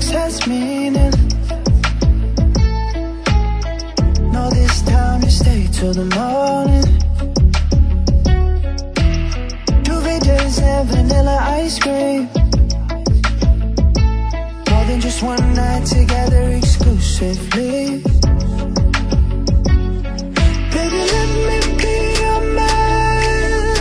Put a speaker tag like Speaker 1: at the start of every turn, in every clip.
Speaker 1: sex has meaning. No, this time you stay till the morning. Duvet days and vanilla ice cream. More than just one night together exclusively. Baby, let me be your man,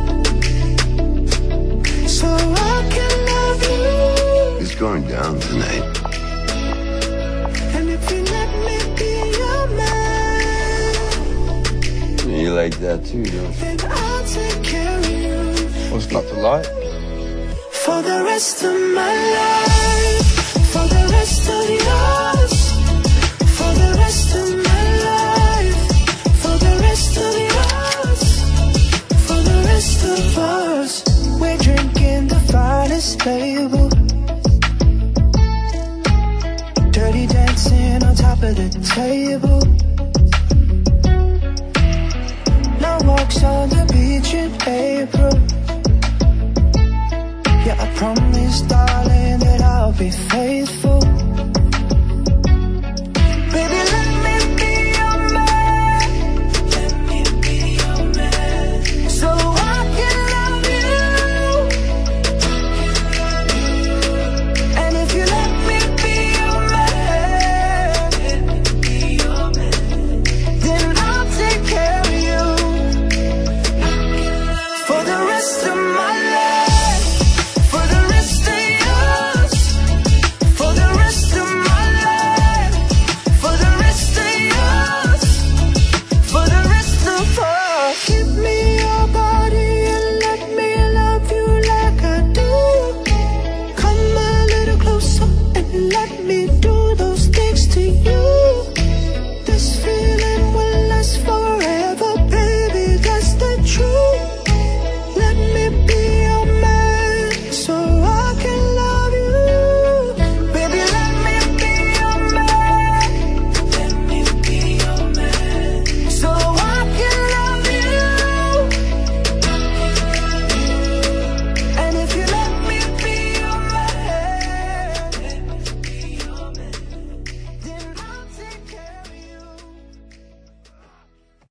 Speaker 1: so I can love you.
Speaker 2: It's going down tonight.
Speaker 1: And if you let me be your man,
Speaker 2: You like that too, don't you?
Speaker 1: then I'll take care of you
Speaker 3: What's not to like?
Speaker 1: for the rest of my life, for the rest of yours, for the rest of my life, for the rest of yours, for the rest of us. We're drinking the finest label, dirty dancing on top of the table. No walks on the beach in April. Yeah, I promise, darling, that I'll be faithful. Baby, let me be your man. Let me be your man, so I can love you. And if you let me be your man, then I'll take care of you for the rest of my life, for the rest of yours, for the rest of my life, for the rest of yours, for the rest of us. Give me your body and let me love you like I do. Come a little closer and let me do